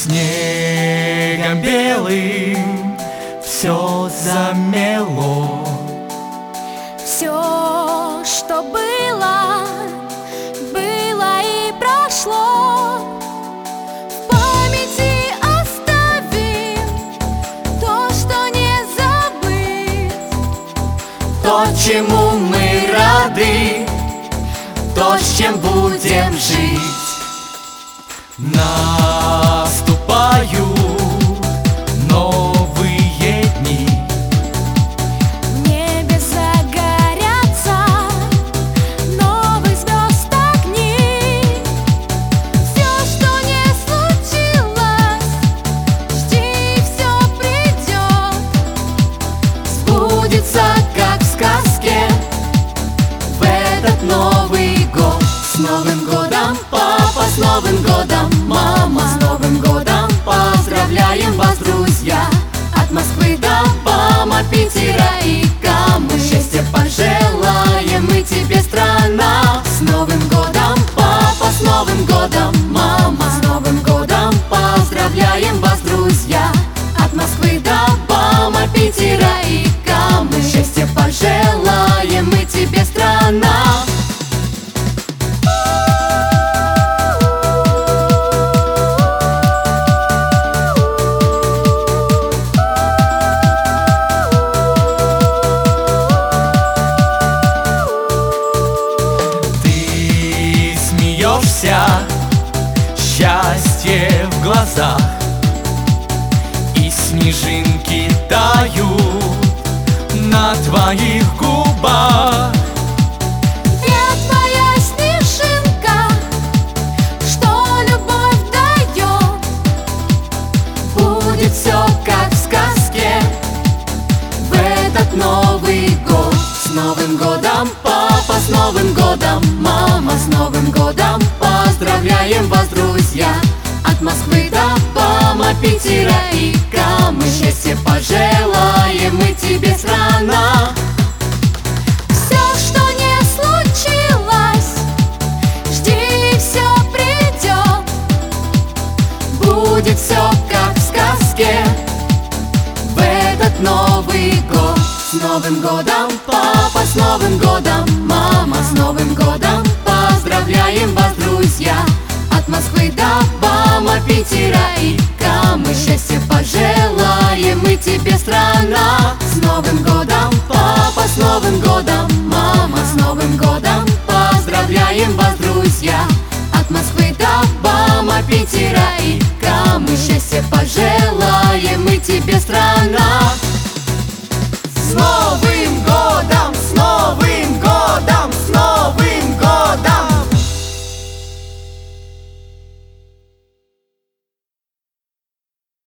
Снегом белым все замело. Все, что было, было и прошло. В памяти оставим то, что не забыть. То, чему мы рады, то, с чем будем жить. Наступают новые дни. В небе загорятся новых звезд огни. Все, что не случилось, жди, все придет. Сбудется, как в сказке, в этот Новый год. С Новым годом, папа, с Новым годом, мама, с Новым годом. Поздравляем вас, друзья, от Москвы до Бама, Питера и Камы. Счастья пожелаем мы тебе, страна. С Новым годом, папа, с Новым годом, мама, с Новым годом. Поздравляем вас, друзья, от Москвы до Бама, Питера и Камы. Счастья пожелаем мы тебе, страна. Счастье в глазах, и снежинки тают на твоих губах. Я твоя снежинка, что любовь дает. Будет все, как в сказке, в этот Новый год. С Новым годом, папа, с Новым годом, мама, с Новым годом. Поздравляем вас, друзья, от Москвы до Бама, Питера и Камы. Счастья пожелаем мы тебе, страна. Все, что не случилось, жди, все придет. Будет все, как в сказке, в этот Новый год. С Новым годом, папа, с Новым годом, мама, с Новым годом. Поздравляем вас, друзья, от Москвы до Бама, Питера и Камы. Счастья пожелаем мы тебе, страна. С Новым годом, папа, с Новым годом, мама, с Новым годом. Поздравляем вас, друзья, от Москвы до Бама, Питера и Камы. Счастья пожелаем мы тебе, страна.